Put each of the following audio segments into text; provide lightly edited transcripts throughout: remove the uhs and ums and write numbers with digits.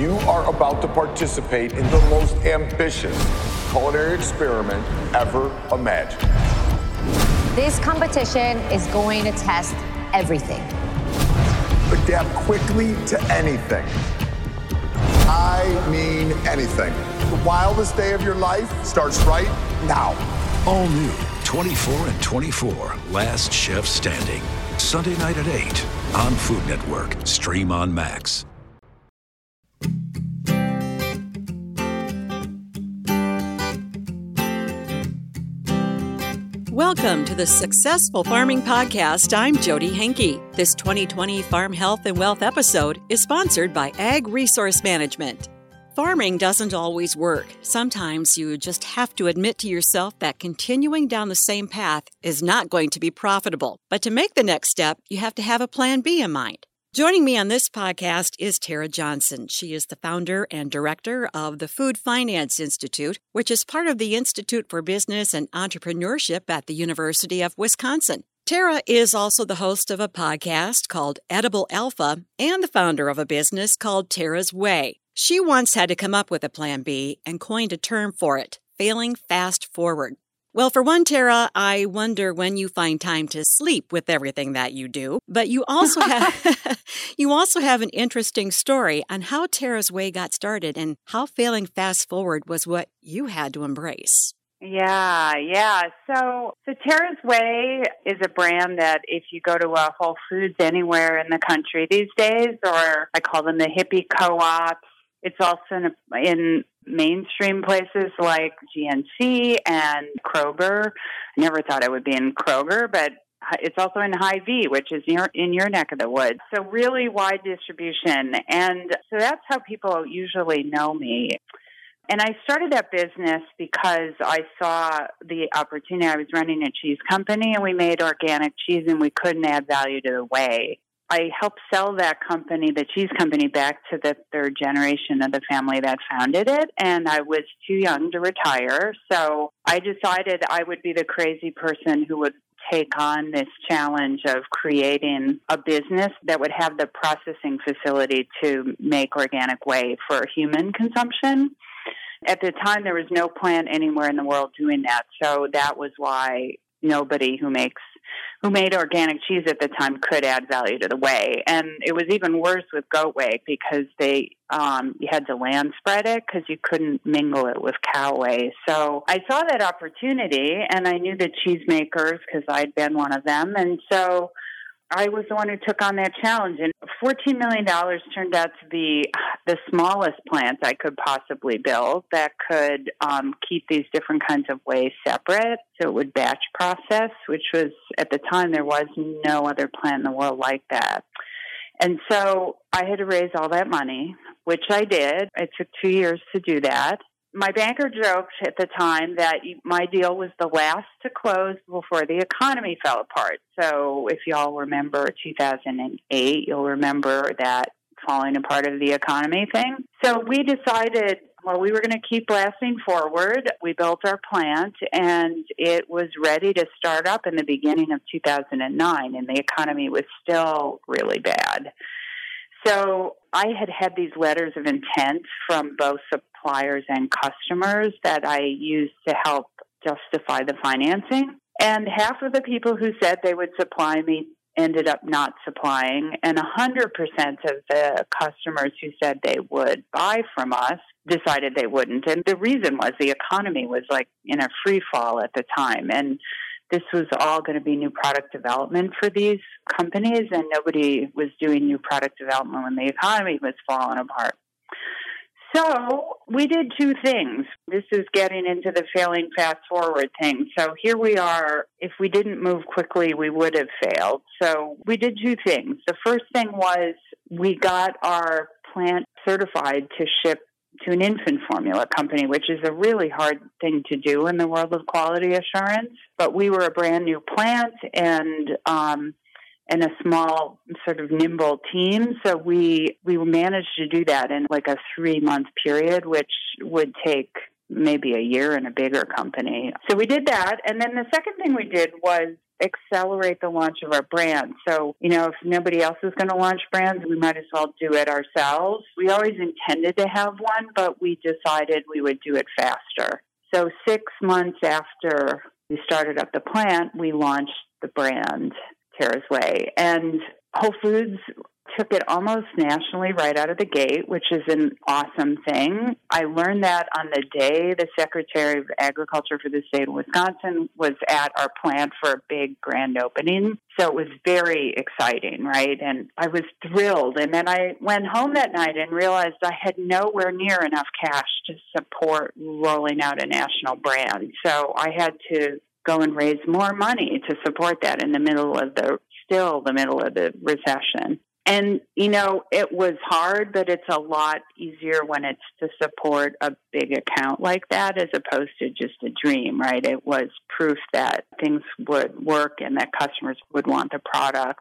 You are about to participate in the most ambitious culinary experiment ever imagined. This competition is going to test everything. Adapt quickly to anything. I mean anything. The wildest day of your life starts right now. All new 24 and 24, Last Chef Standing. Sunday night at 8 on Food Network. Stream on Max. Welcome to the Successful Farming Podcast. I'm Jody Henke. This 2020 Farm Health and Wealth episode is sponsored by Ag Resource Management. Farming doesn't always work. Sometimes you just have to admit to yourself that continuing down the same path is not going to be profitable. But to make the next step, you have to have a plan B in mind. Joining me on this podcast is Tara Johnson. She is the founder and director of the Food Finance Institute, which is part of the Institute for Business and Entrepreneurship at the University of Wisconsin. Tara is also the host of a podcast called Edible Alpha and the founder of a business called Tara's Way. She once had to come up with a plan B and coined a term for it, failing fast forward. Well, for one, Tara, I wonder when you find time to sleep with everything that you do. But you also have an interesting story on how Tara's Way got started and how failing fast forward was what you had to embrace. Yeah. So Tara's Way is a brand that if you go to a Whole Foods anywhere in the country these days, or I call them the hippie co-ops, it's also in mainstream places like GNC and Kroger. I never thought it would be in Kroger, but it's also in Hy-Vee, which is in your neck of the woods. So really wide distribution. And so that's how people usually know me. And I started that business because I saw the opportunity. I was running a cheese company, and we made organic cheese, and we couldn't add value to the whey. I helped sell that company, the cheese company, back to the third generation of the family that founded it, and I was too young to retire. So I decided I would be the crazy person who would take on this challenge of creating a business that would have the processing facility to make organic whey for human consumption. At the time, there was no plant anywhere in the world doing that, so that was why nobody who made organic cheese at the time could add value to the whey. And it was even worse with goat whey because you had to land spread it because you couldn't mingle it with cow whey. So I saw that opportunity, and I knew the cheesemakers because I'd been one of them. And so I was the one who took on that challenge. And $14 million turned out to be the smallest plant I could possibly build that could keep these different kinds of whey separate. So it would batch process, which was, at the time, there was no other plant in the world like that. And so I had to raise all that money, which I did. It took 2 years to do that. My banker joked at the time that my deal was the last to close before the economy fell apart. So if y'all remember 2008, you'll remember that falling apart of the economy thing. So we decided, we were going to keep blasting forward. We built our plant, and it was ready to start up in the beginning of 2009, and the economy was still really bad. So I had these letters of intent from both suppliers and customers that I used to help justify the financing. And half of the people who said they would supply me ended up not supplying. And 100% of the customers who said they would buy from us decided they wouldn't. And the reason was the economy was like in a free fall at the time. And this was all going to be new product development for these companies, and nobody was doing new product development when the economy was falling apart. So we did two things. This is getting into the failing fast forward thing. So here we are. If we didn't move quickly, we would have failed. So we did two things. The first thing was we got our plant certified to ship to an infant formula company, which is a really hard thing to do in the world of quality assurance. But we were a brand new plant and a small sort of nimble team. So we managed to do that in like a 3-month period, which would take maybe a year in a bigger company. So we did that. And then the second thing we did was accelerate the launch of our brand. So, if nobody else is going to launch brands, we might as well do it ourselves. We always intended to have one, but we decided we would do it faster. So 6 months after we started up the plant, we launched the brand Tara's Way. And Whole Foods took it almost nationally right out of the gate, which is an awesome thing. I learned that on the day the Secretary of Agriculture for the state of Wisconsin was at our plant for a big grand opening. So it was very exciting, right? And I was thrilled. And then I went home that night and realized I had nowhere near enough cash to support rolling out a national brand. So I had to go and raise more money to support that in the middle of the recession. And, it was hard, but it's a lot easier when it's to support a big account like that as opposed to just a dream, right? It was proof that things would work and that customers would want the product.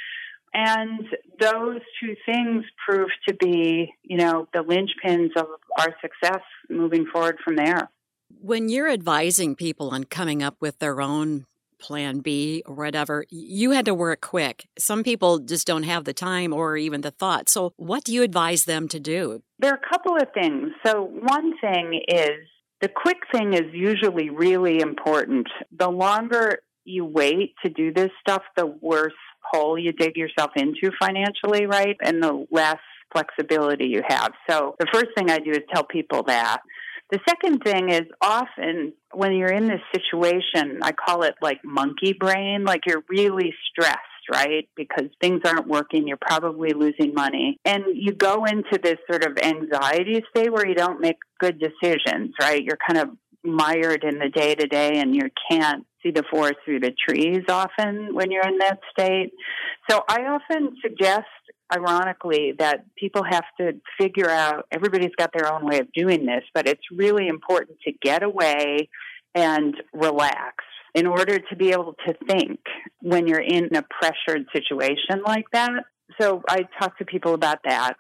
And those two things proved to be, the linchpins of our success moving forward from there. When you're advising people on coming up with their own plan B or whatever, you had to work quick. Some people just don't have the time or even the thought. So what do you advise them to do? There are a couple of things. So one thing is the quick thing is usually really important. The longer you wait to do this stuff, the worse hole you dig yourself into financially, right? And the less flexibility you have. So the first thing I do is tell people that. The second thing is often when you're in this situation, I call it like monkey brain, like you're really stressed, right? Because things aren't working, you're probably losing money. And you go into this sort of anxiety state where you don't make good decisions, right? You're kind of mired in the day-to-day and you can't see the forest through the trees often when you're in that state. So I often suggest, ironically, that people have to figure out, everybody's got their own way of doing this, but it's really important to get away and relax in order to be able to think when you're in a pressured situation like that. So I talk to people about that.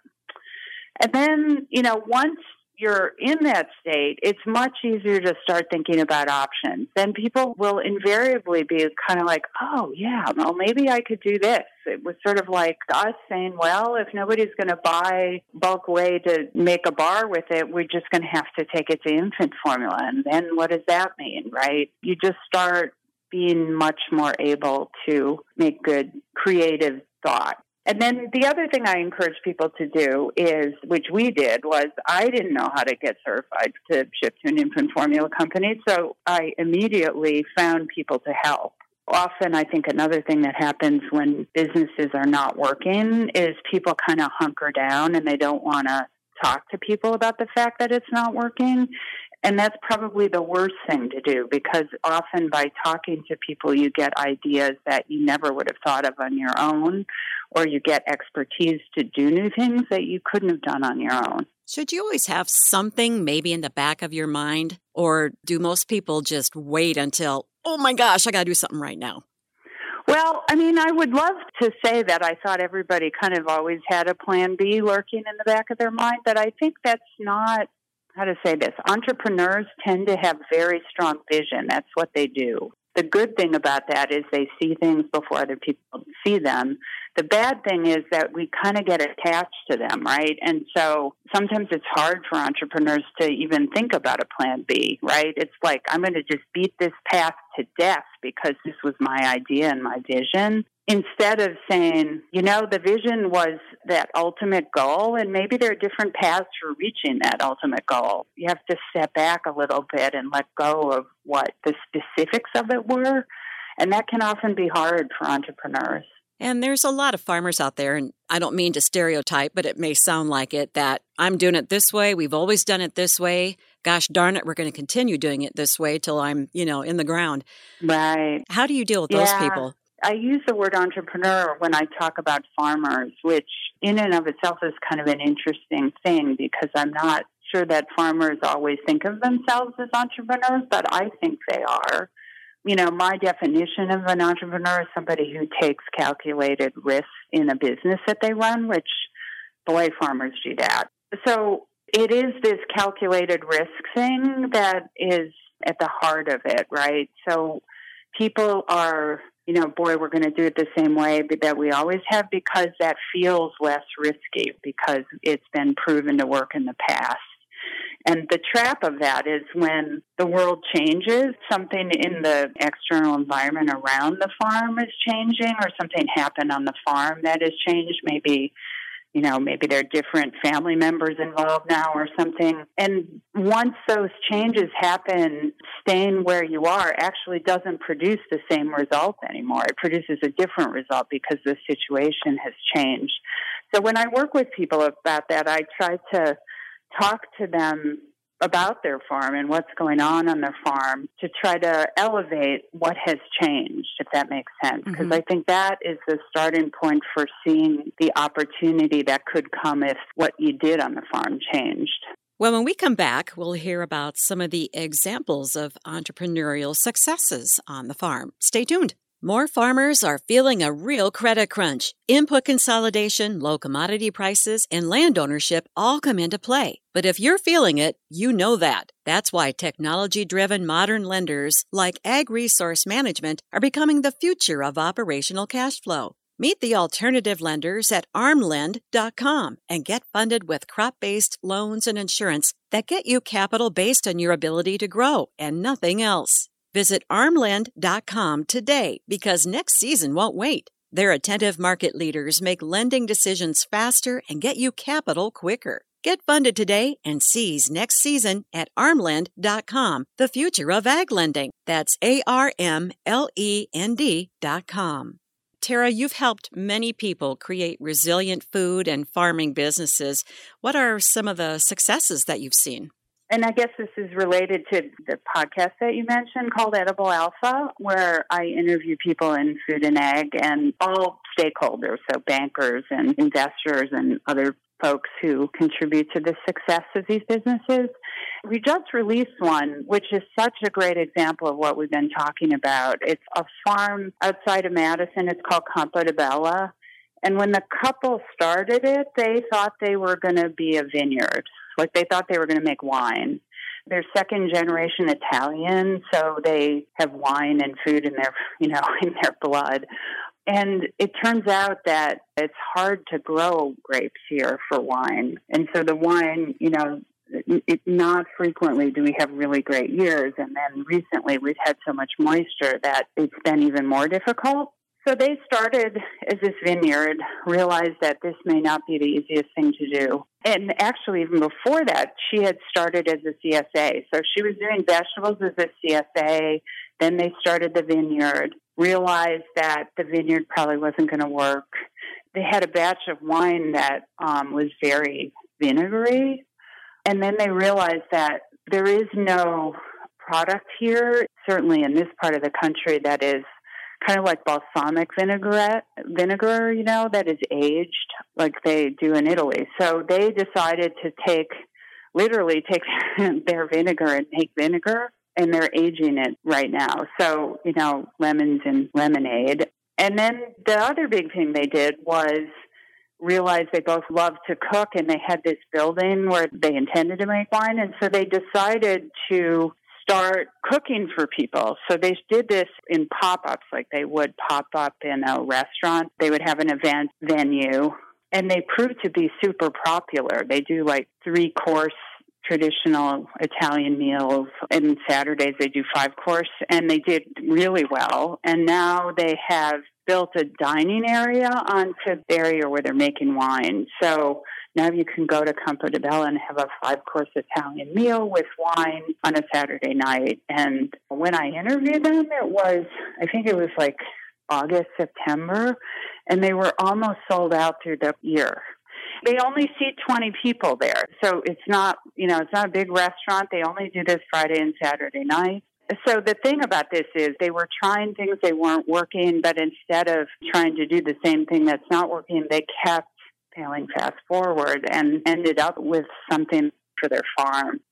And then, once you're in that state, it's much easier to start thinking about options. Then people will invariably be kind of like, oh, yeah, well, maybe I could do this. It was sort of like us saying, well, if nobody's going to buy bulk whey to make a bar with it, we're just going to have to take it to infant formula. And then what does that mean, right? You just start being much more able to make good creative thought. And then the other thing I encourage people to do is, which we did, was I didn't know how to get certified to ship to an infant formula company, so I immediately found people to help. Often I think another thing that happens when businesses are not working is people kind of hunker down and they don't want to talk to people about the fact that it's not working. And that's probably the worst thing to do because often by talking to people, you get ideas that you never would have thought of on your own, or you get expertise to do new things that you couldn't have done on your own. Should you always have something maybe in the back of your mind, or do most people just wait until, oh my gosh, I got to do something right now? Well, I would love to say that I thought everybody kind of always had a plan B lurking in the back of their mind, but I think that's not, how to say this, entrepreneurs tend to have very strong vision. That's what they do. The good thing about that is they see things before other people see them. The bad thing is that we kind of get attached to them, right? And so sometimes it's hard for entrepreneurs to even think about a plan B, right? It's like, I'm going to just beat this path to death because this was my idea and my vision. Instead of saying, the vision was that ultimate goal, and maybe there are different paths for reaching that ultimate goal. You have to step back a little bit and let go of what the specifics of it were, and that can often be hard for entrepreneurs. And there's a lot of farmers out there, and I don't mean to stereotype, but it may sound like it, that I'm doing it this way. We've always done it this way. Gosh darn it, we're going to continue doing it this way till I'm, in the ground. Right. How do you deal with those people? I use the word entrepreneur when I talk about farmers, which in and of itself is kind of an interesting thing because I'm not sure that farmers always think of themselves as entrepreneurs, but I think they are. My definition of an entrepreneur is somebody who takes calculated risks in a business that they run, which, boy, farmers do that. So it is this calculated risk thing that is at the heart of it, right? So people are, boy, we're going to do it the same way that we always have, because that feels less risky because it's been proven to work in the past. And the trap of that is when the world changes, something in the external environment around the farm is changing, or something happened on the farm that has changed. Maybe there are different family members involved now or something. And once those changes happen, staying where you are actually doesn't produce the same result anymore. It produces a different result because the situation has changed. So when I work with people about that, I try to talk to them about their farm and what's going on their farm to try to elevate what has changed, if that makes sense. Because I think that is the starting point for seeing the opportunity that could come if what you did on the farm changed. Well, when we come back, we'll hear about some of the examples of entrepreneurial successes on the farm. Stay tuned. More farmers are feeling a real credit crunch. Input consolidation, low commodity prices, and land ownership all come into play. But if you're feeling it, you know that. That's why technology-driven modern lenders like Ag Resource Management are becoming the future of operational cash flow. Meet the alternative lenders at armlend.com and get funded with crop-based loans and insurance that get you capital based on your ability to grow and nothing else. Visit armlend.com today because next season won't wait. Their attentive market leaders make lending decisions faster and get you capital quicker. Get funded today and seize next season at armlend.com, the future of ag lending. That's ARMLEND.com. Tara, you've helped many people create resilient food and farming businesses. What are some of the successes that you've seen? And I guess this is related to the podcast that you mentioned called Edible Alpha, where I interview people in food and ag and all stakeholders, so bankers and investors and other folks who contribute to the success of these businesses. We just released one, which is such a great example of what we've been talking about. It's a farm outside of Madison. It's called Campo de Bella. And when the couple started it, they thought they were going to be a vineyard. Like they thought they were going to make wine. They're second generation Italian, so they have wine and food in their, in their blood. And it turns out that it's hard to grow grapes here for wine. And so the wine, not frequently do we have really great years. And then recently we've had so much moisture that it's been even more difficult. So they started as this vineyard, realized that this may not be the easiest thing to do. And actually, even before that, she had started as a CSA. So she was doing vegetables as a CSA. Then they started the vineyard, realized that the vineyard probably wasn't going to work. They had a batch of wine that was very vinegary. And then they realized that there is no product here, certainly in this part of the country, that is kind of like balsamic vinegar, that is aged like they do in Italy. So they decided to literally take their vinegar and make vinegar, and they're aging it right now. So, lemons and lemonade. And then the other big thing they did was realize they both loved to cook, and they had this building where they intended to make wine. And so they decided to start cooking for people. So they did this in pop-ups, like they would pop up in a restaurant. They would have an event venue, and they proved to be super popular. They do like 3-course traditional Italian meals, and Saturdays they do 5-course, and they did really well. And now they have built a dining area on Fifth area where they're making wine. So now you can go to Campo de Bella and have a 5-course Italian meal with wine on a Saturday night. And when I interviewed them, I think it was like August, September, and they were almost sold out through the year. They only seat 20 people there. So it's not a big restaurant. They only do this Friday and Saturday night. So the thing about this is they were trying things, they weren't working, but instead of trying to do the same thing that's not working, they kept failing fast forward and ended up with something for their farm.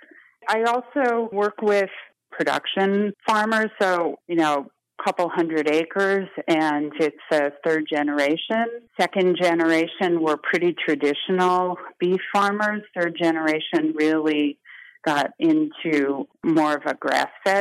I also work with production farmers, so, couple 100 acres, and it's a 3rd generation. 2nd generation were pretty traditional beef farmers. 3rd generation really got into more of a grass-fed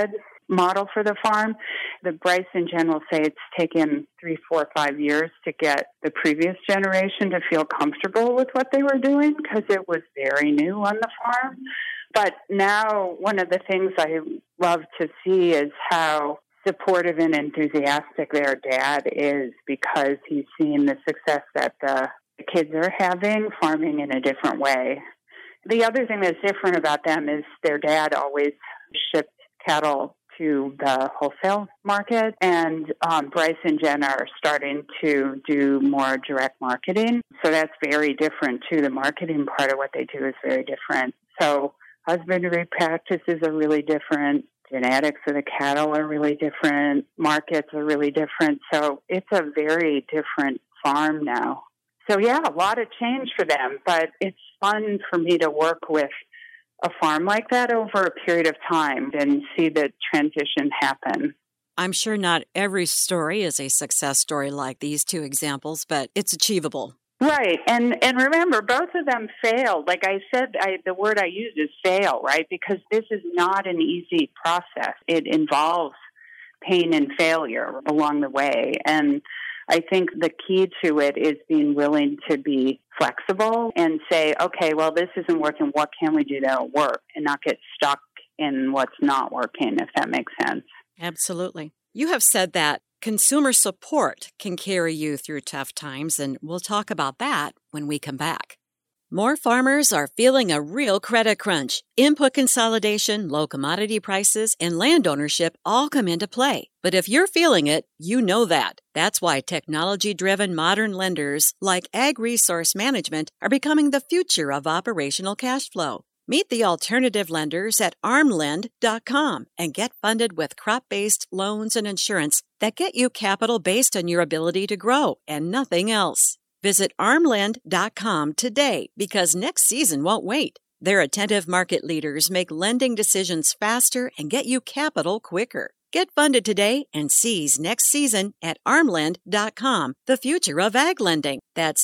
model for the farm. The Bryce and Jen will say it's taken 3, 4, 5 years to get the previous generation to feel comfortable with what they were doing because it was very new on the farm. But now one of the things I love to see is how supportive and enthusiastic their dad is because he's seen the success that the kids are having farming in a different way. The other thing that's different about them is their dad always shipped cattle to the wholesale market, and Bryce and Jen are starting to do more direct marketing. So that's very different too. The marketing part of what they do is very different. So husbandry practices are really different. Genetics of the cattle are really different. Markets are really different. So it's a very different farm now. So yeah, a lot of change for them, but it's fun for me to work with a farm like that over a period of time and see the transition happen. I'm sure not every story is a success story like these two examples, but it's achievable. Right. And remember, both of them failed. Like I said, the word I use is fail, right? Because this is not an easy process. It involves pain and failure along the way. And I think the key to it is being willing to be flexible and say, okay, well, this isn't working. What can we do that'll work? And not get stuck in what's not working, if that makes sense. Absolutely. You have said that consumer support can carry you through tough times, and we'll talk about that when we come back. More farmers are feeling a real credit crunch. Input consolidation, low commodity prices, and land ownership all come into play. But if you're feeling it, you know that. That's why technology-driven modern lenders like Ag Resource Management are becoming the future of operational cash flow. Meet the alternative lenders at armlend.com and get funded with crop-based loans and insurance that get you capital based on your ability to grow and nothing else. Visit armlend.com today because next season won't wait. Their attentive market leaders make lending decisions faster and get you capital quicker. Get funded today and seize next season at armlend.com, the future of ag lending. That's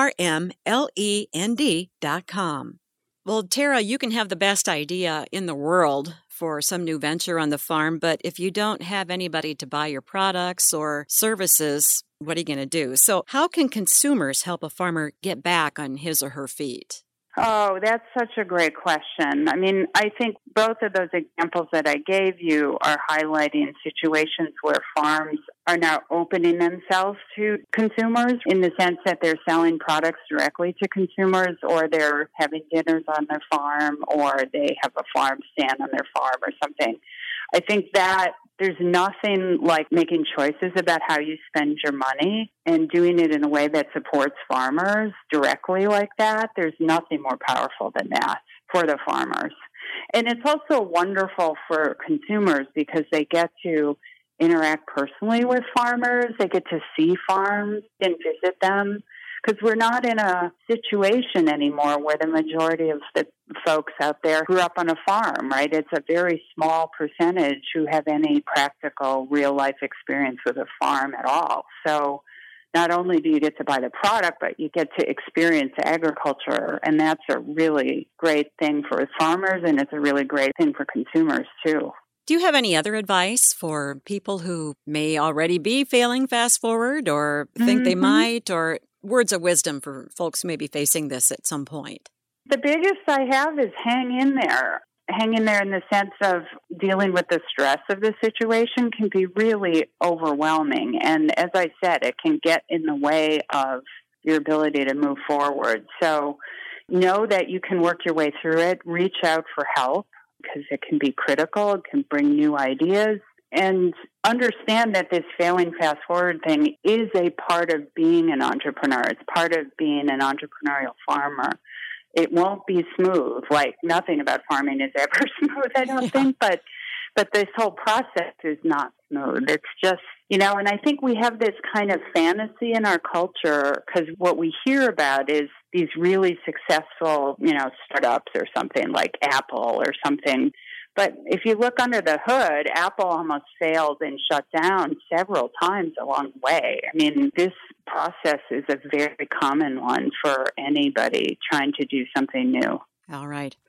ARMLEND.com. Well, Tara, you can have the best idea in the world for some new venture on the farm, but if you don't have anybody to buy your products or services, what are you going to do? So how can consumers help a farmer get back on his or her feet? Oh, that's such a great question. I mean, I think both of those examples that I gave you are highlighting situations where farms are now opening themselves to consumers in the sense that they're selling products directly to consumers, or they're having dinners on their farm, or they have a farm stand on their farm or something. I think that there's nothing like making choices about how you spend your money and doing it in a way that supports farmers directly like that. There's nothing more powerful than that for the farmers. And it's also wonderful for consumers because they get to interact personally with farmers. They get to see farms and visit them. Because we're not in a situation anymore where the majority of the folks out there grew up on a farm, right? It's a very small percentage who have any practical real-life experience with a farm at all. So not only do you get to buy the product, but you get to experience agriculture, and that's a really great thing for farmers, and it's a really great thing for consumers, too. Do you have any other advice for people who may already be failing fast forward or think they might, or words of wisdom for folks who may be facing this at some point? The biggest I have is hang in there. Hang in there in the sense of dealing with the stress of the situation can be really overwhelming. And as I said, it can get in the way of your ability to move forward. So know that you can work your way through it. Reach out for help because it can be critical. It can bring new ideas. And understand that this failing fast forward thing is a part of being an entrepreneur. It's part of being an entrepreneurial farmer. It won't be smooth. Like nothing about farming is ever smooth, I don't think. But this whole process is not smooth. It's just, and I think we have this kind of fantasy in our culture because what we hear about is these really successful, startups or something like Apple or something. But if you look under the hood, Apple almost failed and shut down several times along the way. I mean, this process is a very common one for anybody trying to do something new. All right.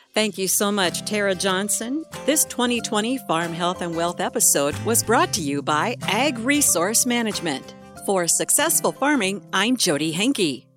Thank you so much, Tara Johnson. This 2020 Farm Health and Wealth episode was brought to you by Ag Resource Management. For Successful Farming, I'm Jody Henke.